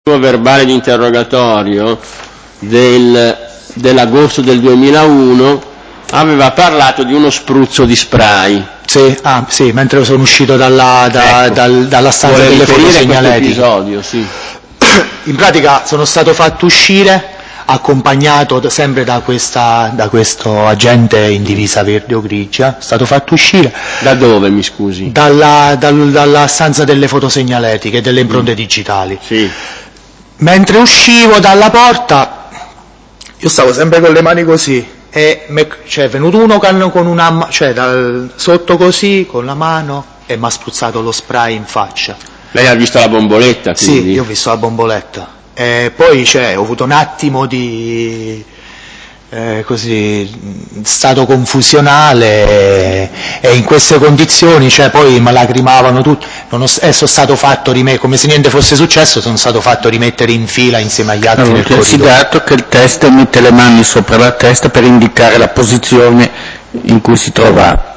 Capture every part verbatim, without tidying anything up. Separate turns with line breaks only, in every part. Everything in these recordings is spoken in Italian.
verbale di interrogatorio del, dell'agosto del duemilauno aveva parlato di uno spruzzo di spray.
Sì, ah, sì, mentre sono uscito dalla, da,
ecco.
dal, dalla stanza
Vuole
delle fotosegnaletiche.
Episodio, sì.
In pratica sono stato fatto uscire accompagnato sempre da, questa, da questo agente in divisa verde o grigia, è stato fatto uscire.
Da dove, mi scusi?
Dalla, dal, dalla stanza delle fotosegnaletiche, delle impronte mm. digitali.
Sì.
Mentre uscivo dalla porta, io stavo sempre con le mani così, e me, cioè, è venuto uno con una, cioè, dal, sotto così, con la mano, e mi ha spruzzato lo spray in faccia.
Lei ha visto la bomboletta, quindi?
Sì, io ho visto la bomboletta. E poi cioè, ho avuto un attimo di eh, così, stato confusionale e, e in queste condizioni cioè, poi mi lacrimavano tutti. Non ho, eh, sono stato fatto rimettere, come se niente fosse successo, sono stato fatto rimettere in fila insieme agli altri. Allora, nel corridoio.
Considerato che il test mette le mani sopra la testa per indicare la posizione in cui si trovava.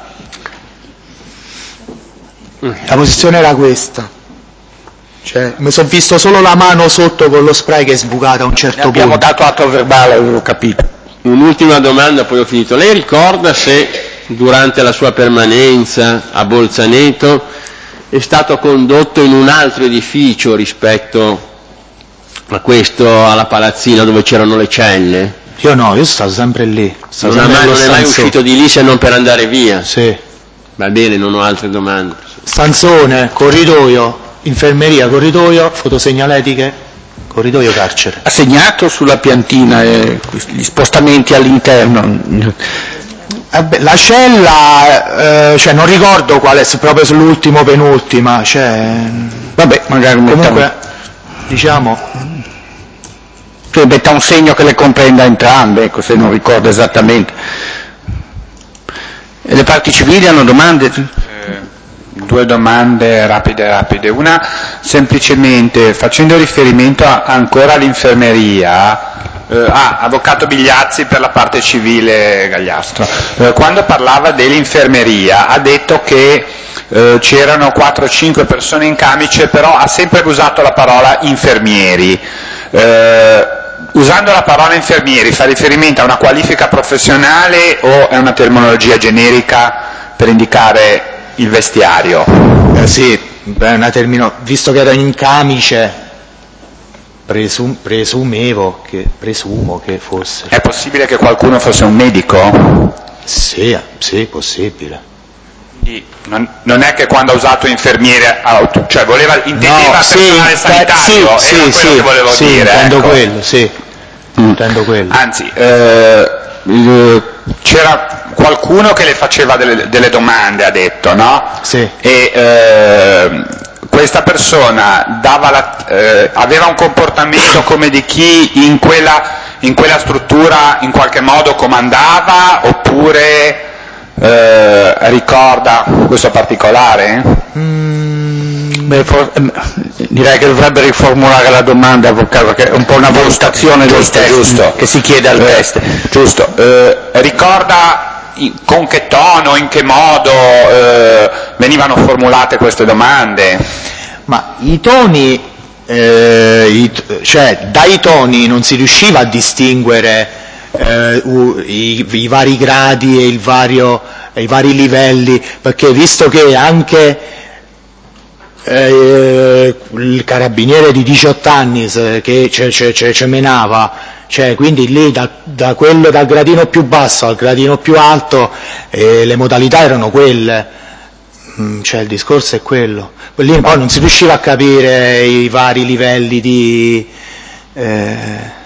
La posizione era questa. Cioè, mi sono visto solo la mano sotto con lo spray che è sbucata a un certo punto.
Abbiamo dato atto verbale, avevo capito.
Un'ultima domanda, poi ho finito. Lei ricorda se durante la sua permanenza a Bolzaneto è stato condotto in un altro edificio rispetto a questo, alla palazzina dove c'erano le celle?
Io no, io sono stato sempre lì.
Stato non, sempre mai, non è mai uscito di lì se non per andare via?
Sì.
Va bene, non ho altre domande.
Stanzone, corridoio, infermeria, corridoio, fotosegnaletiche, corridoio, carcere.
Ha segnato sulla piantina eh, gli spostamenti all'interno?
Eh la cella, eh, cioè non ricordo quale, proprio sull'ultimo penultima, cioè,
vabbè, magari
comunque,
mettiamo,
diciamo,
che metta un segno che le comprenda entrambe, ecco, se non ricordo esattamente. E le parti civili hanno domande?
Eh, due domande rapide rapide. Una, semplicemente, facendo riferimento a, ancora all'infermeria, eh, ah, avvocato Bigliazzi per la parte civile Gagliastro, eh, quando parlava dell'infermeria ha detto che eh, c'erano quattro o cinque persone in camice, però ha sempre usato la parola infermieri. Eh, usando la parola infermieri fa riferimento a una qualifica professionale o è una terminologia generica per indicare il vestiario?
Eh sì, beh, una termino, visto che era in camice, presum, presumevo che, presumo che fosse.
È possibile che qualcuno fosse un medico?
Sì, sì, possibile.
Quindi non, non è che quando ha usato infermiere, cioè voleva, intendeva
no,
personale
sì,
sanitario,
sì,
era
sì,
quello
sì,
che volevo
sì,
dire.
Intendo
ecco.
quello, sì. Mm. Intendo quello.
Anzi, eh, c'era qualcuno che le faceva delle, delle domande, ha detto, no?
Sì.
E eh, questa persona dava la, eh, aveva un comportamento come di chi in quella, in quella struttura in qualche modo comandava, oppure eh, ricorda questo particolare?
Mm, beh, for, eh, direi che dovrebbe riformulare la domanda, avvocato, che è un po' una valutazione del test giusto, che si chiede al
eh,
test.
Giusto. Eh, ricorda con che tono, in che modo eh, venivano formulate queste domande?
Ma i toni, eh, i, cioè dai toni non si riusciva a distinguere eh, i, i vari gradi e il vario, i vari livelli, perché visto che anche eh, il carabiniere di diciotto anni che ce, ce, ce, ce menava, cioè quindi lì da, da quello dal gradino più basso al gradino più alto eh, le modalità erano quelle, mm, cioè il discorso è quello, lì poi non si riusciva a capire i vari livelli di eh,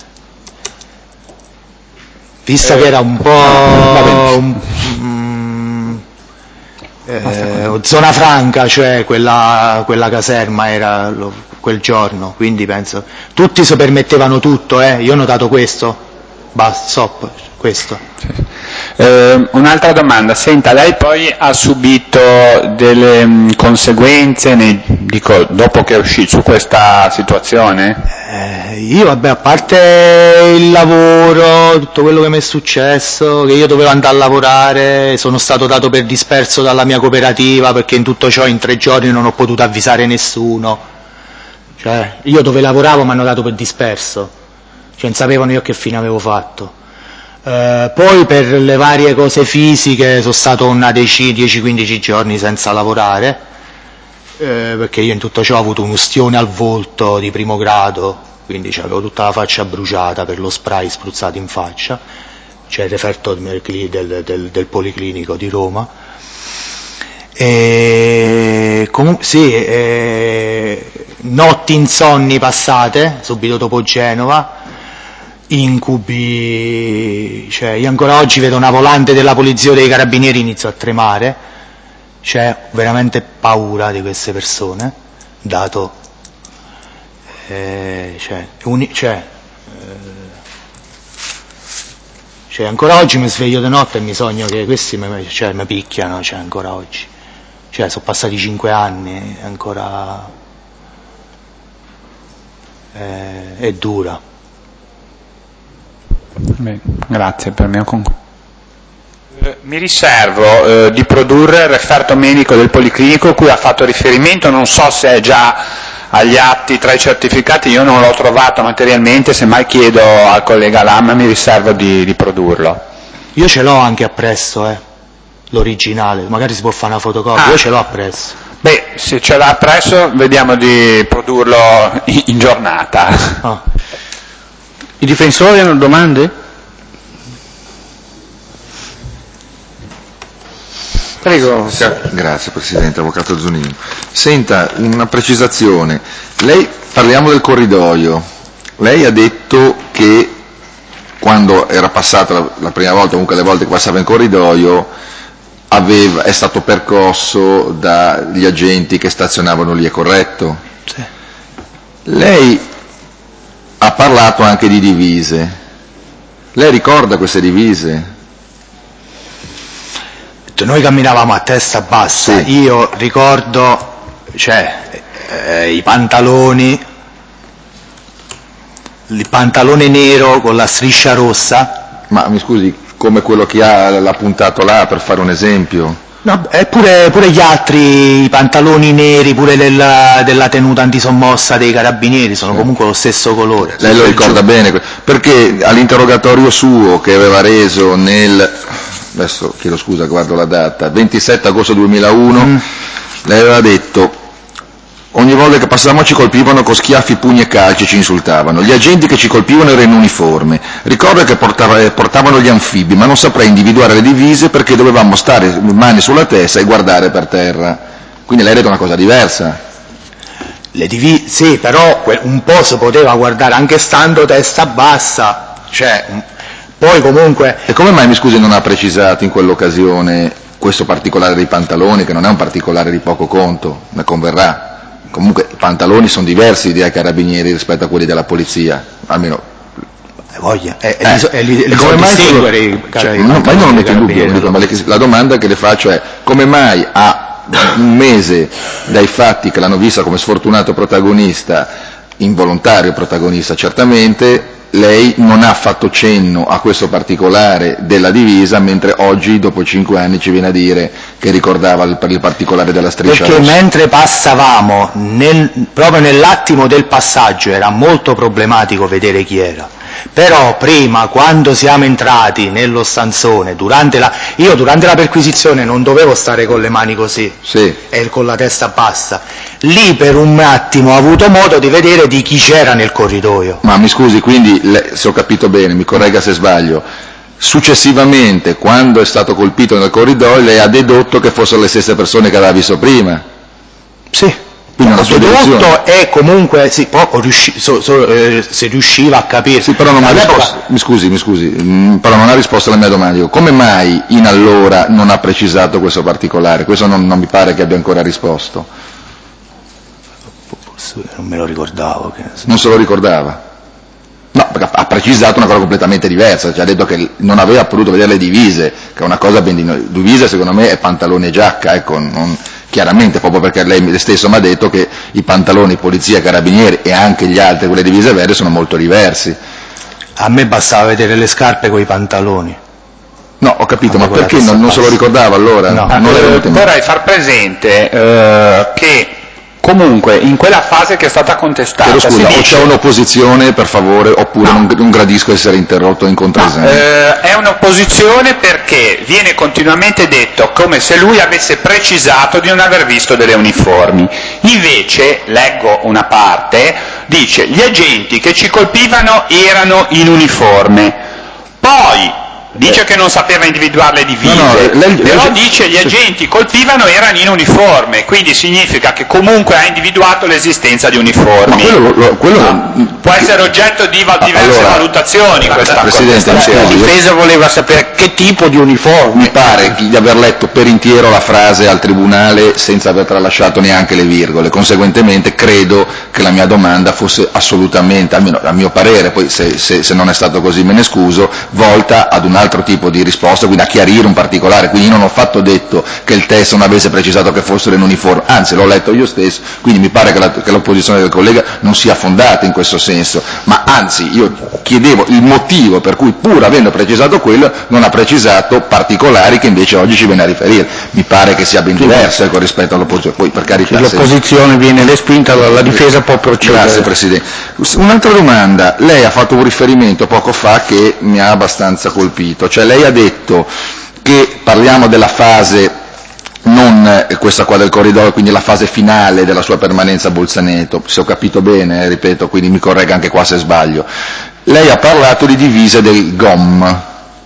visto eh, che era un po' un, mm, eh, zona franca, cioè quella, quella caserma era lo, quel giorno, quindi penso tutti si permettevano tutto, eh? Io ho notato questo, basta, stop, questo.
Sì. Eh, un'altra domanda, senta, lei poi ha subito delle mh, conseguenze nei, dico, dopo che è uscito su questa situazione?
Eh, io vabbè, a parte il lavoro, tutto quello che mi è successo, che io dovevo andare a lavorare, sono stato dato per disperso dalla mia cooperativa perché in tutto ciò in tre giorni non ho potuto avvisare nessuno. Cioè, io dove lavoravo mi hanno dato per disperso, cioè non sapevano io che fine avevo fatto. Eh, poi per le varie cose fisiche sono stato una decina, dieci quindici giorni senza lavorare, eh, perché io in tutto ciò ho avuto un'ustione al volto di primo grado, quindi avevo tutta la faccia bruciata per lo spray spruzzato in faccia, cioè referto del, del, del, del Policlinico di Roma. E comunque sì, eh, notti insonni passate subito dopo Genova, incubi, cioè io ancora oggi vedo una volante della polizia o dei carabinieri, inizio a tremare, c'è veramente paura di queste persone, dato eh, cioè, uni, cioè, eh, cioè ancora oggi mi sveglio di notte e mi sogno che questi mi, cioè, mi picchiano, cioè ancora oggi. Cioè, sono passati cinque anni, ancora eh, è dura.
Beh, grazie, per me con... eh, mi riservo eh, di produrre il referto medico del Policlinico cui ha fatto riferimento, non so se è già agli atti tra i certificati, io non l'ho trovato materialmente, semmai chiedo al collega Lamma, mi riservo di, di produrlo.
Io ce l'ho anche appresso, eh. L'originale, magari si può fare una fotocopia, ah. Io ce l'ho appresso.
Beh, se ce l'ha appresso vediamo di produrlo in, in giornata.
Oh. I difensori hanno domande? Prego.
Grazie Presidente, Avvocato Zunino. Senta, una precisazione. Lei, parliamo del corridoio. Lei ha detto che quando era passata la, la prima volta, comunque le volte che passava in corridoio, Aveva, è stato percosso dagli agenti che stazionavano lì, è corretto?
Sì.
Lei ha parlato anche di divise. Lei ricorda queste divise?
Noi camminavamo a testa bassa, sì. Io ricordo, cioè, eh, i pantaloni, il pantalone nero con la striscia rossa.
Ma mi scusi, come quello che ha, l'ha puntato là, per fare un esempio?
No, e pure, pure gli altri, i pantaloni neri, pure della, della tenuta antisommossa dei carabinieri, sono sì. Comunque lo stesso colore.
Lei lo ricorda bene, perché all'interrogatorio suo che aveva reso nel, adesso chiedo scusa, guardo la data, ventisette agosto duemilauno, mm. lei aveva detto: ogni volta che passavamo ci colpivano con schiaffi, pugni e calci, ci insultavano. Gli agenti che ci colpivano erano in uniforme. Ricordo che portava, portavano gli anfibi, ma non saprei individuare le divise perché dovevamo stare mani sulla testa e guardare per terra. Quindi lei ha detto una cosa diversa.
Le divise, sì, però un po' si poteva guardare anche stando testa bassa. Cioè, poi comunque...
E come mai, mi scusi, non ha precisato in quell'occasione questo particolare dei pantaloni, che non è un particolare di poco conto, ne converrà? Comunque i pantaloni sono diversi dei carabinieri rispetto a quelli della polizia, almeno
voglia.
E, eh, e, e, li, e come mai sono, cioè, no, ma io non lo metto in dubbio, dico, ma le, la domanda che le faccio è: come mai a un mese dai fatti che l'hanno vista come sfortunato protagonista, involontario protagonista certamente, lei non ha fatto cenno a questo particolare della divisa, mentre oggi, dopo cinque anni, ci viene a dire che ricordava il, il particolare della striscia
Perché
rossa?
Mentre passavamo, nel, proprio nell'attimo del passaggio, era molto problematico vedere chi era. Però prima, quando siamo entrati nello stanzone, durante la, io durante la perquisizione non dovevo stare con le mani così,
sì.
E con la testa bassa. Lì per un attimo ho avuto modo di vedere di chi c'era nel corridoio.
Ma mi scusi, quindi, le, se ho capito bene, mi corregga se sbaglio, successivamente, quando è stato colpito nel corridoio, lei ha dedotto che fossero le stesse persone che aveva visto prima?
Sì.
Quindi una sua
dedotto e comunque sì, poco riusci, so, so, eh, si riusciva a capire.
Sì, però non ha risposto, mi scusi, mi scusi, mh, però non ha risposto alla mia domanda. Come mai in allora non ha precisato questo particolare? Questo non, non mi pare che abbia ancora risposto.
Non me lo ricordavo. Che...
Non se lo ricordava? No, perché ha precisato una cosa completamente diversa, ci ha detto che non aveva potuto vedere le divise, che è una cosa ben di divise secondo me è pantalone e giacca, ecco, non... chiaramente, proprio perché lei stesso mi ha detto che i pantaloni polizia, carabinieri e anche gli altri con le divise verde sono molto diversi.
A me bastava vedere le scarpe con i pantaloni.
No, ho capito, ma perché non, non se lo ricordava allora?
No.
Non
eh, vorrei far presente eh, che comunque in quella fase che è stata contestata
Chiedo scusa,
si
o
dice...
c'è un'opposizione per favore oppure
No.
non, non gradisco essere interrotto in contraesame.
No, eh, è un'opposizione perché viene continuamente detto come se lui avesse precisato di non aver visto delle uniformi. Invece, leggo una parte, dice gli agenti che ci colpivano erano in uniforme. Poi dice che non sapeva individuare le divise,
No, no, lei-
però
lei-
dice gli agenti colpivano erano in uniforme, quindi significa che comunque ha individuato l'esistenza di uniformi.
Ma quello, lo- quello
No? Può essere oggetto di va- diverse
Allora,
valutazioni questa
Presidente,
contestazione.
scusi,
La difesa voleva sapere che tipo di uniforme.
mi pare di aver letto per intero la frase al Tribunale senza aver tralasciato neanche le virgole, conseguentemente credo che la mia domanda fosse assolutamente, almeno a mio parere, poi se, se, se non è stato così me ne scuso, volta ad un altro tipo di risposta, quindi a chiarire un particolare, quindi io non ho fatto detto che il testo non avesse precisato che fossero in uniforme, anzi l'ho letto io stesso, quindi mi pare che, la, che l'opposizione del collega non sia fondata in questo senso, ma anzi io chiedevo il motivo per cui pur avendo precisato quello non ha precisato particolari che invece oggi ci viene a riferire, mi pare che sia ben diverso ecco, rispetto all'opposizione, poi per carità
Se l'opposizione viene respinta, la, la difesa può procedere.
Grazie Presidente. Un'altra domanda, lei ha fatto un riferimento poco fa che mi ha abbastanza colpito, cioè lei ha detto che parliamo della fase, non eh, questa qua del corridoio, quindi la fase finale della sua permanenza a Bolzaneto, se ho capito bene, eh, ripeto, quindi mi corregga anche qua se sbaglio. Lei ha parlato di divise del G O M.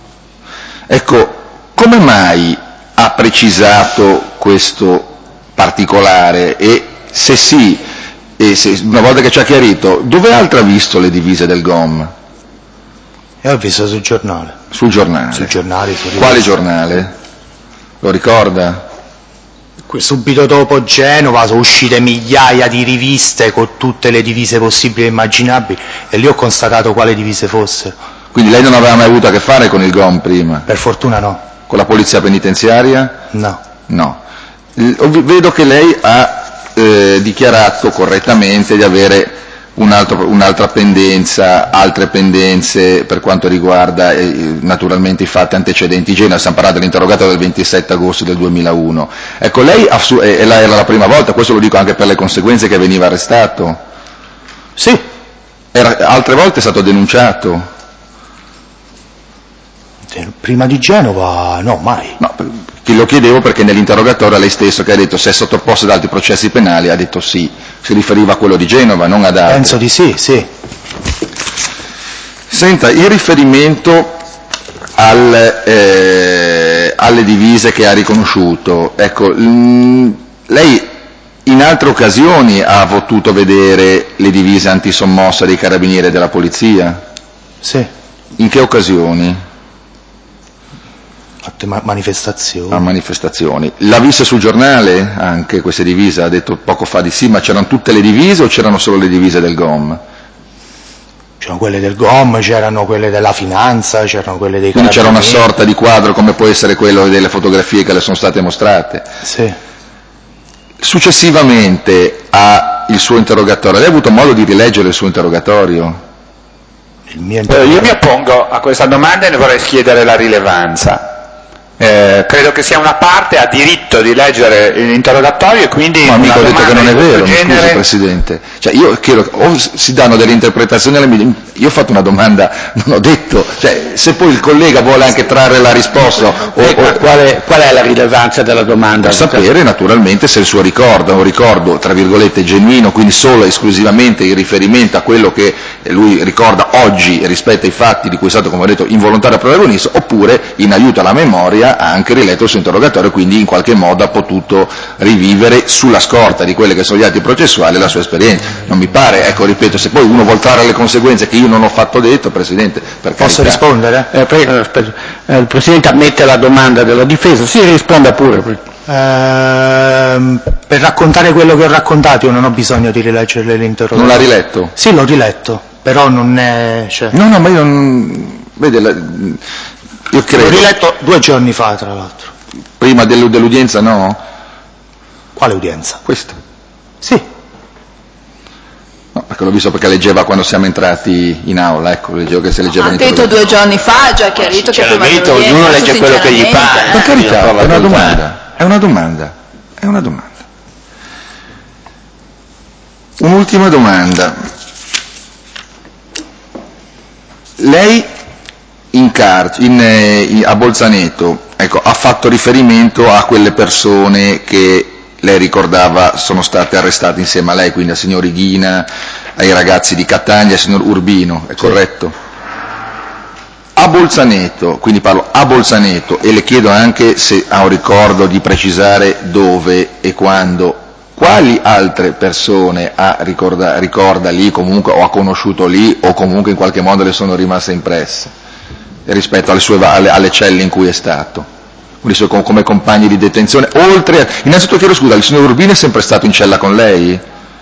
Ecco, come mai ha precisato questo particolare e se sì, e se, una volta che ci ha chiarito, dove altro ha visto le divise del G O M?
Io ho visto sul giornale.
Sul giornale.
Sul giornale, su
Quale giornale? Lo ricorda?
Que- Subito dopo Genova sono uscite migliaia di riviste con tutte le divise possibili e immaginabili e lì ho constatato quale divise fossero.
Quindi lei non aveva mai avuto a che fare con il G O M prima?
Per fortuna no.
Con la polizia penitenziaria?
No.
No. L- ov- Vedo che lei ha eh, dichiarato correttamente di avere un altro- un'altra pendenza, altre pendenze per quanto riguarda eh, naturalmente i fatti antecedenti in genere, stiamo parlando dell'interrogatorio del ventisette agosto del duemilauno. Ecco, lei ha su- e la- era la prima volta, questo lo dico anche per le conseguenze che veniva arrestato?
Sì.
Era, altre volte è stato denunciato?
Prima di Genova no, mai.
No, che lo chiedevo perché nell'interrogatorio lei stesso che ha detto se è sottoposto ad altri processi penali ha detto sì, si riferiva a quello di Genova, non ad altri.
Penso di sì, sì.
Senta, in riferimento al, eh, alle divise che ha riconosciuto, ecco, mh, lei in altre occasioni ha potuto vedere le divise antisommossa dei carabinieri e della polizia?
Sì.
In che occasioni?
Fatte ma- manifestazioni.
A manifestazioni. L'ha vista sul giornale anche queste divise? Ha detto poco fa di sì, ma c'erano tutte le divise o c'erano solo le divise del G O M?
C'erano quelle del G O M, c'erano quelle della finanza, c'erano quelle dei
Quindi c'era una
carabinieri.
sorta di quadro come può essere quello delle fotografie che le sono state mostrate.
Sì.
Successivamente al suo interrogatorio, lei ha avuto modo di rileggere il suo interrogatorio?
Il mio
Eh, io mi oppongo a questa domanda e ne vorrei chiedere la rilevanza. Eh, credo che sia una parte ha diritto di leggere l'interrogatorio e quindi
Ma mica
una
ho detto che non
domanda
è
di
vero,
questo
mi scusi
genere...
Presidente. Cioè io chiedo, o si danno delle interpretazioni alle mie, io ho fatto una domanda, non ho detto, cioè se poi il collega vuole anche trarre la risposta o,
Ecco,
o
qual, è, qual è la rilevanza della domanda?
per sapere naturalmente se il suo ricordo è un ricordo tra virgolette genuino, quindi solo e esclusivamente in riferimento a quello che lui ricorda oggi rispetto ai fatti di cui è stato, come ho detto, involontario protagonista, oppure in aiuto alla memoria ha anche riletto il suo interrogatorio, quindi in qualche modo ha potuto rivivere sulla scorta di quelle che sono gli atti processuali la sua esperienza. Non mi pare, ecco, ripeto, se poi uno vuol trarre le conseguenze che io non ho fatto detto, Presidente, per
Posso
carità.
rispondere?
Eh, prego, aspetta. Eh, il Presidente ammette la domanda della difesa, si risponda pure.
Ehm, per raccontare quello che ho raccontato io non ho bisogno di rileggere l'interrogatorio.
Non l'ha riletto?
Sì, l'ho riletto, però non è... Cioè,
No, no, ma io non... Vede, la... io credo...
l'ho riletto due giorni fa, tra l'altro.
Prima dell'u- dell'udienza no?
Quale udienza?
Questo?
Sì.
No, perché l'ho visto perché leggeva quando siamo entrati in aula, ecco, leggevo che si leggeva
Ha
in
detto due giorni fa, ha già chiarito che prima
Sinceramente,
dell'udienza,
ognuno legge quello che gli pare.
sinceramente,
Per
eh.
carità,
Prova
è una
a
domanda, è una domanda, è una domanda. Un'ultima domanda. Lei in car- in, eh, in, a Bolzaneto, ecco, ha fatto riferimento a quelle persone che lei ricordava sono state arrestate insieme a lei, quindi al signor Ighina, ai ragazzi di Catania, al signor Urbino, è corretto? A Bolzaneto, quindi parlo a Bolzaneto, e le chiedo anche se ha un ricordo di precisare dove e quando, quali altre persone ha ricorda, ricorda lì comunque, o ha conosciuto lì, o comunque in qualche modo le sono rimaste impresse rispetto alle, sue, alle, alle celle in cui è stato, quindi come, come compagni di detenzione, oltre a... Innanzitutto chiedo scusa, il signor Urbino è sempre stato in cella con lei?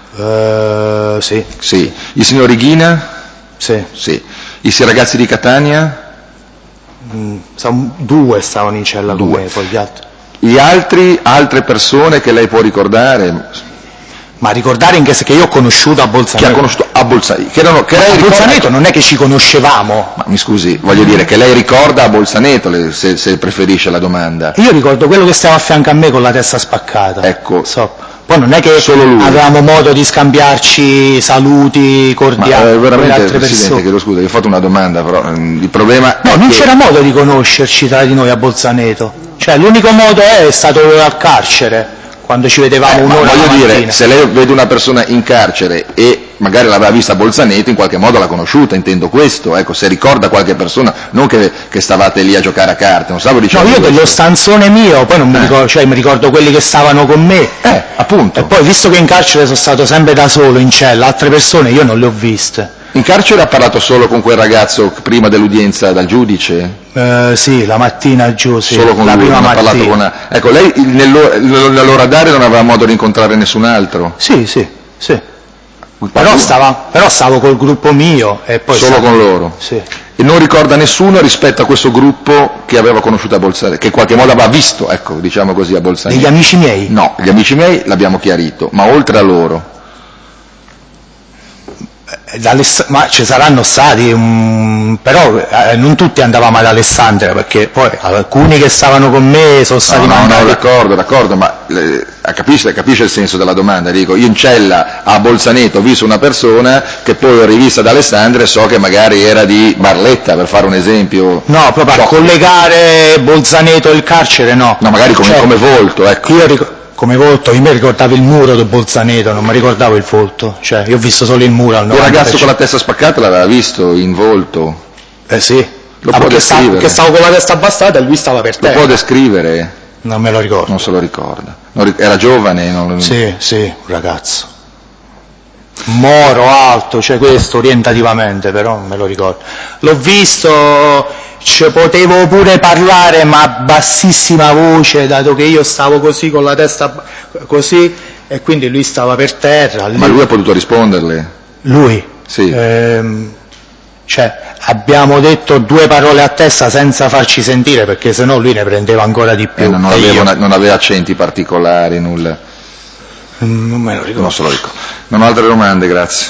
Uh, sì.
Sì. Il signor Ighina?
Sì.
Sì. I ragazzi di Catania?
Mm, due stavano in cella
due.
con me, poi gli altri.
Gli altri, altre persone che lei può ricordare?
Ma ricordare in che, che io ho conosciuto a Bolzaneto.
Che ha conosciuto a Bolzaneto. Che erano, che
Ma
lei
a
ricorda...
Bolzaneto non è che ci conoscevamo.
Ma mi scusi, voglio dire che lei ricorda a Bolzaneto, le, se, se preferisce la domanda.
Io ricordo quello che stava a fianco a me con la testa spaccata.
Ecco.
So. Poi non è che
solo lui.
Avevamo modo di scambiarci saluti cordiali.
Ma eh, veramente,
altre
Presidente,
persone.
chiedo scusa, vi ho fatto una domanda, però il problema
No,
è
non
che...
c'era modo di conoscerci tra di noi a Bolzaneto. Cioè, l'unico modo è stato al carcere, quando ci vedevamo
eh,
un'ora
voglio
la mattina.
dire, se lei vede una persona in carcere e magari l'aveva vista a Bolzaneto, in qualche modo l'ha conosciuta, intendo questo, ecco, se ricorda qualche persona, non che, che stavate lì a giocare a carte, non stavo dicendo
No, io
questo.
dello stanzone mio, poi non mi
Eh.
ricordo, cioè mi ricordo quelli che stavano con me.
Eh, appunto.
E poi, visto che in carcere sono stato sempre da solo in cella, altre persone io non le ho viste.
In carcere ha parlato solo con quel ragazzo prima dell'udienza dal giudice?
Eh, sì, la mattina giù, sì.
Solo con
la
lui,
prima
non ha
mattina.
parlato con... Ecco, lei nel, nell'orario non aveva modo di incontrare nessun altro?
Sì, sì, sì. Però, stava, però stavo col gruppo mio e poi...
Solo
stavo...
con loro?
Sì.
E non ricorda nessuno rispetto a questo gruppo che aveva conosciuto a Bolzaneto, che in qualche modo aveva visto, ecco, diciamo così, a Bolzaneto?
Degli amici miei?
No, gli amici miei l'abbiamo chiarito, ma oltre a loro?
Ma ci saranno stati, um, però eh, non tutti andavamo ad Alessandria, perché poi alcuni che stavano con me sono stati
no,
mandati...
No, no, d'accordo, d'accordo, ma eh, capisce, capisce il senso della domanda, dico, io in cella a Bolzaneto ho visto una persona che poi ho rivista ad Alessandria e so che magari era di Barletta, per fare un esempio.
No, proprio a collegare Bolzaneto e il carcere no.
No, magari come,
cioè,
come volto, ecco.
Io ric- come volto, io mi ricordavo il muro di Bolzaneto, non mi ricordavo il volto, cioè io ho visto solo il muro al novanta
Il
per cento.
ragazzo con la testa spaccata l'aveva visto in volto?
Eh sì,
Lo
ah,
può
perché, sta,
descrivere?
perché stavo con la testa abbassata e lui stava per
Lo
terra.
può descrivere?
Non me lo ricordo.
Non se lo ricorda. Non ric- era giovane? Non...
Sì, sì, un ragazzo. Moro, alto, cioè questo orientativamente, però non me lo ricordo. L'ho visto, ci potevo pure parlare, ma a bassissima voce, dato che io stavo così con la testa così, e quindi lui stava per terra.
Ma lui ha potuto risponderle?
Lui?
Sì.
Ehm, cioè, abbiamo detto due parole a testa senza farci sentire, perché sennò lui ne prendeva ancora di più.
Eh, non,
e
aveva
io-
una- non aveva accenti particolari, nulla.
Non me lo ricordo.
Non se lo ricordo. Non ho altre domande, grazie.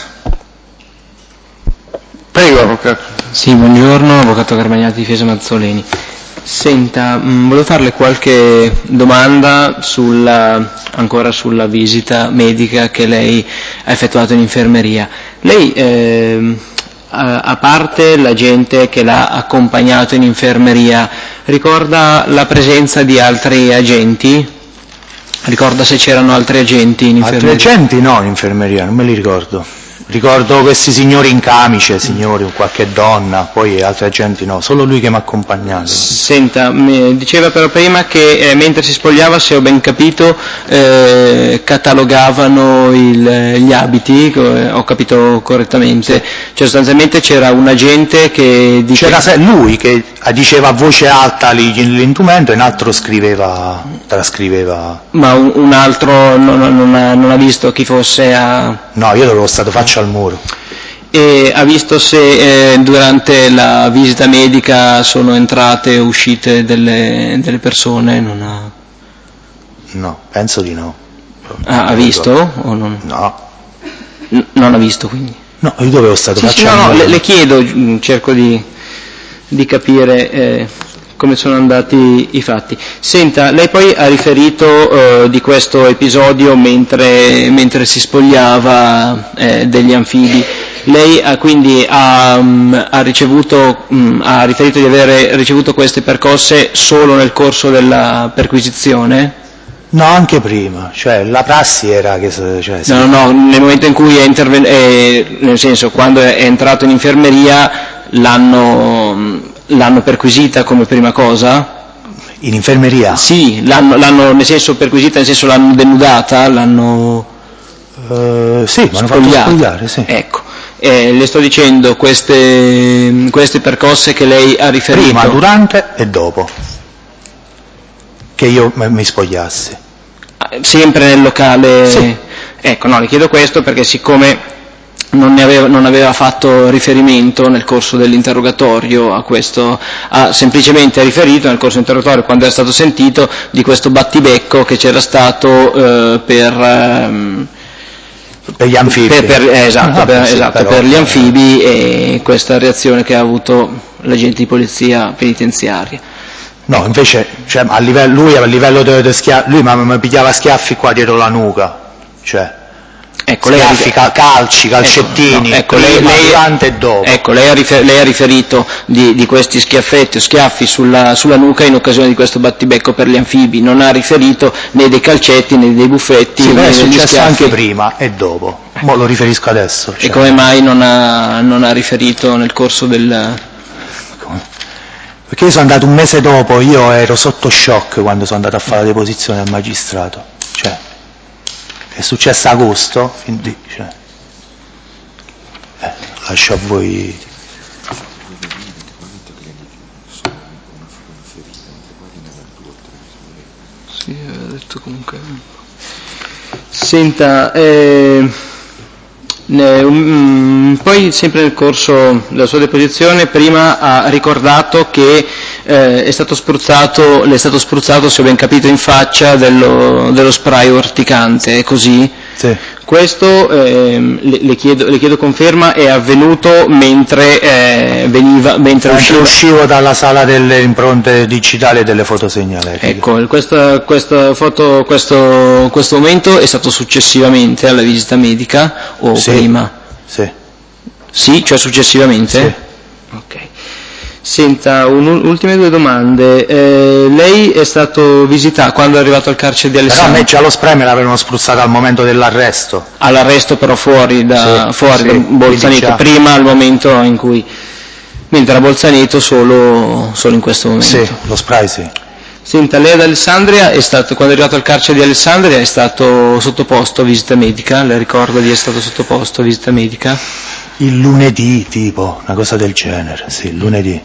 Prego, avvocato.
Sì, buongiorno, avvocato Carmagnati, difesa Mazzoleni. Senta, mh, volevo farle qualche domanda sulla, ancora sulla visita medica che lei ha effettuato in infermeria. Lei, ehm, a, a parte la gente che l'ha accompagnato in infermeria, ricorda la presenza di altri agenti? Ricorda se c'erano altri agenti in infermeria?
Altri agenti no, in infermeria, non me li ricordo. Ricordo questi signori in camice, signori, qualche donna, poi altri agenti no, solo lui che mi ha accompagnato.
Senta, mi diceva però prima che eh, mentre si spogliava, se ho ben capito, eh, catalogavano il, gli abiti, eh, ho capito correttamente, sì. Cioè sostanzialmente c'era un agente che diceva...
C'era se- lui che diceva a voce alta l'intumento e un altro scriveva, trascriveva.
Ma un, un altro non, non, ha, non ha visto chi fosse a...
No, io dovevo stato faccia al muro.
E ha visto se eh, durante la visita medica sono entrate e uscite delle, delle persone? Non ha...
No, penso di no.
Ah, ha visto o non?
No.
N- non ha visto quindi?
No, io dovevo stato
Sì,
faccia
sì,
al
no,
muro.
no, le, le chiedo, cerco di, di capire eh, come sono andati i fatti. Senta, lei poi ha riferito eh, di questo episodio mentre, mentre si spogliava eh, degli anfibi. Lei ha quindi ha, um, ha ricevuto, um, ha riferito di aver ricevuto queste percosse solo nel corso della perquisizione?
No, anche prima, cioè la prassi era che... Cioè, sì.
No, no, nel momento in cui è intervenuto, eh, nel senso, quando è entrato in infermeria l'hanno, l'hanno perquisita come prima cosa?
In infermeria?
Sì, l'hanno, l'hanno nel senso perquisita, nel senso l'hanno denudata, l'hanno...
Uh, sì, mi hanno fatto spogliare, sì.
Ecco. Eh, le sto dicendo queste, queste percosse che lei ha riferito.
Prima, durante e dopo che io mi spogliassi.
Sempre nel locale?
Sì.
Ecco, no, le chiedo questo perché siccome non, ne aveva, non aveva fatto riferimento nel corso dell'interrogatorio a questo, ha semplicemente riferito nel corso dell'interrogatorio, quando è stato sentito, di questo battibecco che c'era stato eh, per... Ehm,
per gli anfibi.
Per, per, eh, esatto,
ah,
per,
sì,
esatto
però,
per gli anfibi e questa reazione che ha avuto l'agente di polizia penitenziaria.
No, ecco. Invece cioè, a livello, lui a livello di schiaffi, lui mi pigliava schiaffi qua dietro la nuca, cioè
ecco,
schiaffi,
lei ha,
calci, calcettini,
ecco,
no, ecco,
prima,
lei, durante e dopo.
Ecco, lei ha, rifer- lei ha riferito di, di questi schiaffetti o schiaffi sulla, sulla nuca in occasione di questo battibecco per gli anfibi, non ha riferito né dei calcetti né dei buffetti.
Sì,
né
è successo
schiaffi.
Anche prima e dopo, mo lo riferisco adesso. Cioè.
E come mai non ha, non ha riferito nel corso del...
Perché io sono andato un mese dopo, io ero sotto shock quando sono andato a fare la deposizione al magistrato, cioè è successo a agosto, quindi cioè, eh, lascio a voi.
Sì, ho detto comunque. Senta, eh, ne, um, poi sempre nel corso della sua deposizione prima ha ricordato che eh, è stato spruzzato, le è stato spruzzato, se ho ben capito, in faccia dello, dello spray urticante, è così?
Sì.
Questo, eh, le, le, chiedo, le chiedo conferma, è avvenuto mentre eh, veniva, mentre
usciva... uscivo dalla sala delle impronte digitali e delle fotosegnaletiche.
Ecco, questa, questa foto, questo, questo momento è stato successivamente alla visita medica o
sì.
prima?
Sì.
Sì, cioè successivamente?
Sì.
Ok. Senta, un, ultime due domande. Eh, lei è stato visitato quando è arrivato al carcere di Alessandria?
Però a me già lo spray me l'avevano spruzzato al momento dell'arresto.
All'arresto però fuori da,
sì,
fuori
sì,
da Bolzaneto, prima al momento in cui... Mentre a Bolzaneto solo, solo in questo momento?
Sì, lo spray sì.
Senta, lei ad Alessandria è stato, quando è arrivato al carcere di Alessandria è stato sottoposto a visita medica? Le ricorda di essere stato sottoposto a visita medica?
Il lunedì, tipo, una cosa del genere, sì, il lunedì.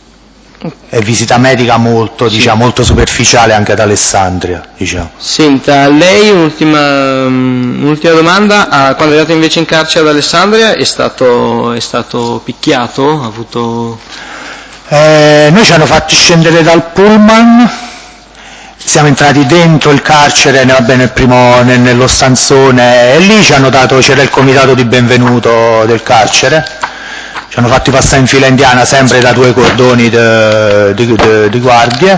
È visita medica molto, sì. diciamo, molto superficiale anche ad Alessandria, diciamo.
Senta, lei un'ultima, un'ultima domanda, ah, quando è arrivato invece in carcere ad Alessandria è stato, è stato picchiato? Ha avuto...
Eh, noi ci hanno fatti scendere dal pullman, siamo entrati dentro il carcere, vabbè, nel primo, nel, nello stanzone, e lì ci hanno dato, c'era il comitato di benvenuto del carcere. Ci hanno fatti passare in fila indiana sempre da due cordoni di guardie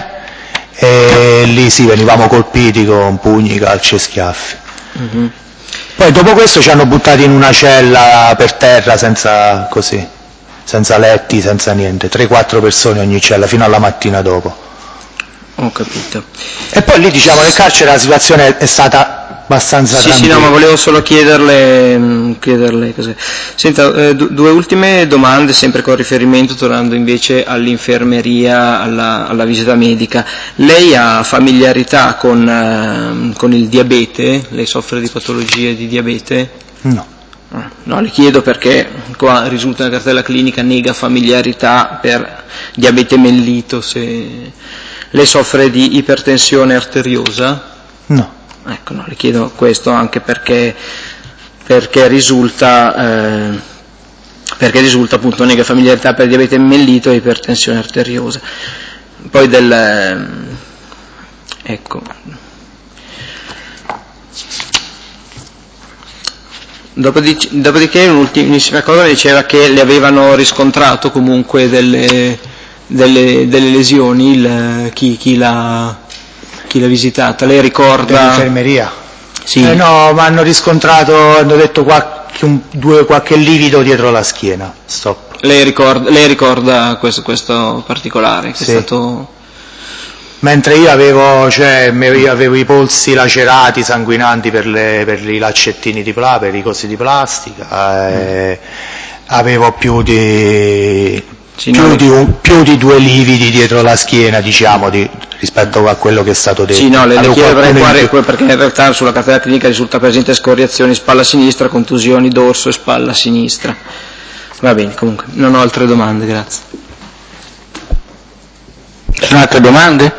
e lì sì, venivamo colpiti con pugni, calci e schiaffi. Mm-hmm. Poi dopo questo ci hanno buttati in una cella per terra senza, così, senza letti, senza niente, tre quattro persone ogni cella fino alla mattina dopo.
Ho capito.
E poi lì diciamo nel carcere la situazione è stata abbastanza
sì,
tranquilla.
Sì, no, ma volevo solo chiederle, chiederle cos'è. Senta, eh, due ultime domande, sempre con riferimento, tornando invece all'infermeria, alla, alla visita medica. Lei ha familiarità con, eh, con il diabete? Lei soffre di patologie di diabete?
No.
No, le chiedo perché qua risulta nella cartella clinica nega familiarità per diabete mellito. Se lei soffre di ipertensione arteriosa?
No.
Ecco, no, le chiedo questo anche perché, perché risulta eh, perché risulta appunto nega familiarità per diabete mellito e ipertensione arteriosa. Poi del eh, ecco. Dopodiché, dopodiché un'ultimissima cosa diceva che le avevano riscontrato comunque delle delle, delle lesioni, il, chi, chi, l'ha, chi l'ha visitata? Lei ricorda?
Dell'infermeria?
Sì.
Eh no, ma hanno riscontrato, hanno detto qualche, un, due, qualche livido dietro la schiena. Stop.
Lei ricorda, lei ricorda questo, questo particolare? Che
sì.
È stato...
Mentre io avevo, cioè, io avevo i polsi lacerati, sanguinanti per, le, per i laccettini di plastica, per i cosi di plastica, e mm. avevo più di, sì, più, no, di un, più di due lividi dietro la schiena, diciamo, di, rispetto a quello che è stato detto.
Sì, no, le, le chiedo in... perché in realtà sulla cartella clinica risulta presente scoriazioni spalla sinistra, contusioni dorso e spalla sinistra. Va bene, comunque, non ho altre domande, grazie.
Ci sono altre domande?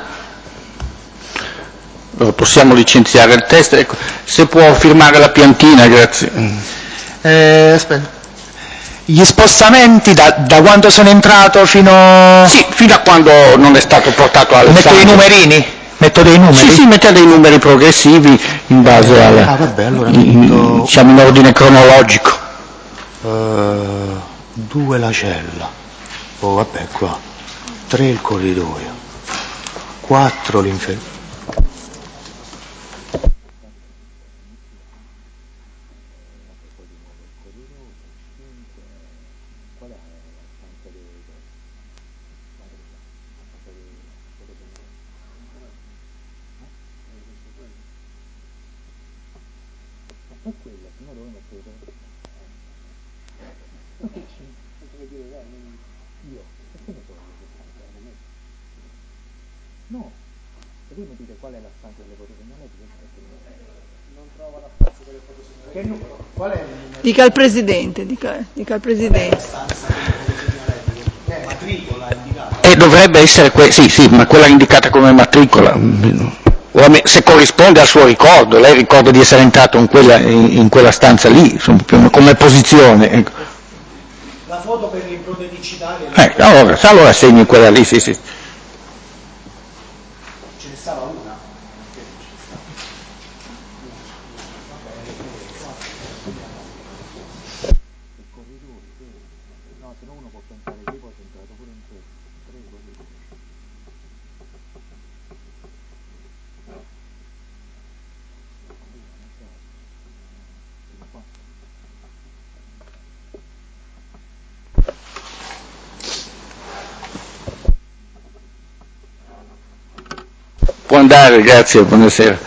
Possiamo licenziare il test, ecco, se può firmare la piantina, grazie.
Eh, aspetta. Gli spostamenti da, da quando sono entrato fino...
Sì, fino a quando non è stato portato al
Metto
sangue.
i numerini? Metto dei numeri?
Sì, sì, mette dei numeri progressivi in base
eh,
al...
Ah, vabbè, allora metto...
Siamo in ordine cronologico.
Uh, due la cella. Oh, vabbè, qua. Tre il corridoio. Quattro l'infermiera.
No, prima dite qual è la stanza delle fotosegnaletiche, non trova la stanza delle fotosegnaletiche. Qual è il numero? Dica al Presidente, dica, dica al Presidente.
Eh, matricola indicata.
E dovrebbe essere, que- sì, sì, ma quella indicata come matricola, se corrisponde al suo ricordo, lei ricorda di essere entrato in quella, in, in quella stanza lì, insomma, come posizione. Ecco.
La foto per l'impronta digitale.
Eh, allora, allora segni quella lì, sì, sì.
Ce ne stava una.
No, se no uno può pensare che poi è entrato pure in questo. Tre così.
Può andare, grazie, buonasera.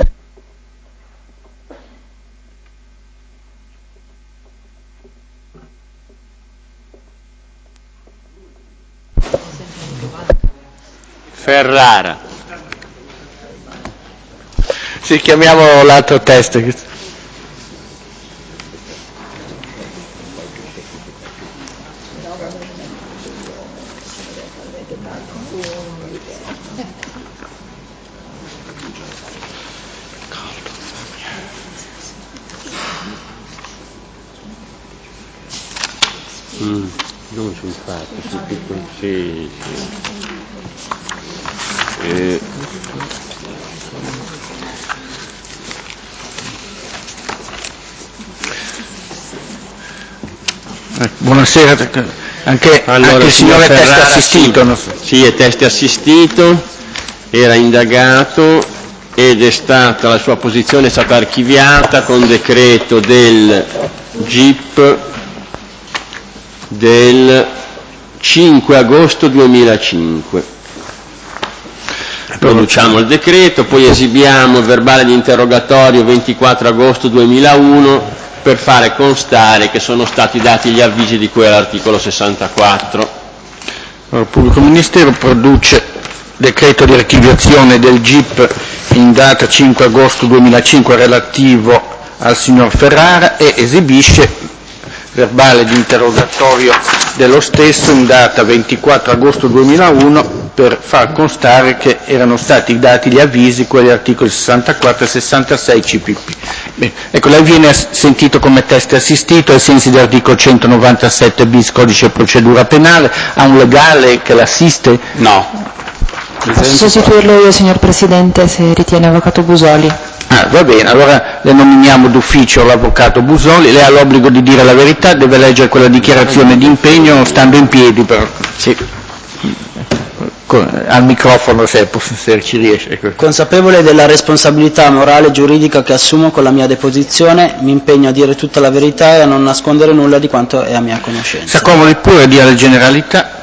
Ferrara.
Sì, chiamiamo l'altro test.
Mm, non sul fatto, su tutto, sì, sì. Eh.
Buonasera, anche,
allora,
anche il signore
signor
test assistito.
Sì,
non so.
sì, è test assistito, era indagato ed è stata, la sua posizione è stata archiviata con decreto del G I P del cinque agosto duemilacinque. Produciamo il decreto, poi esibiamo il verbale di interrogatorio ventiquattro agosto duemilauno per fare constare che sono stati dati gli avvisi di cui all'articolo sessantaquattro.
Il Pubblico Ministero produce decreto di archiviazione del G I P in data cinque agosto duemilacinque relativo al signor Ferrara e esibisce verbale di interrogatorio dello stesso in data ventiquattro agosto duemilauno per far constare che erano stati dati gli avvisi, quelli articoli sessantaquattro e sessantasei C P P. Bene. Ecco, lei viene sentito come test assistito ai sensi dell'articolo centonovantasette bis codice procedura penale, ha un legale che l'assiste?
No.
Posso sostituirlo io, signor Presidente, se ritiene, avvocato Busoli.
Ah, va bene, allora le nominiamo d'ufficio l'avvocato Busoli, lei ha l'obbligo di dire la verità, deve leggere quella dichiarazione di impegno stando in piedi però. Sì. con, al microfono se, se ci riesce.
Consapevole della responsabilità morale e giuridica che assumo con la mia deposizione, mi impegno a dire tutta la verità e a non nascondere nulla di quanto è a mia conoscenza.
Si accomodi pure a dire le generalità.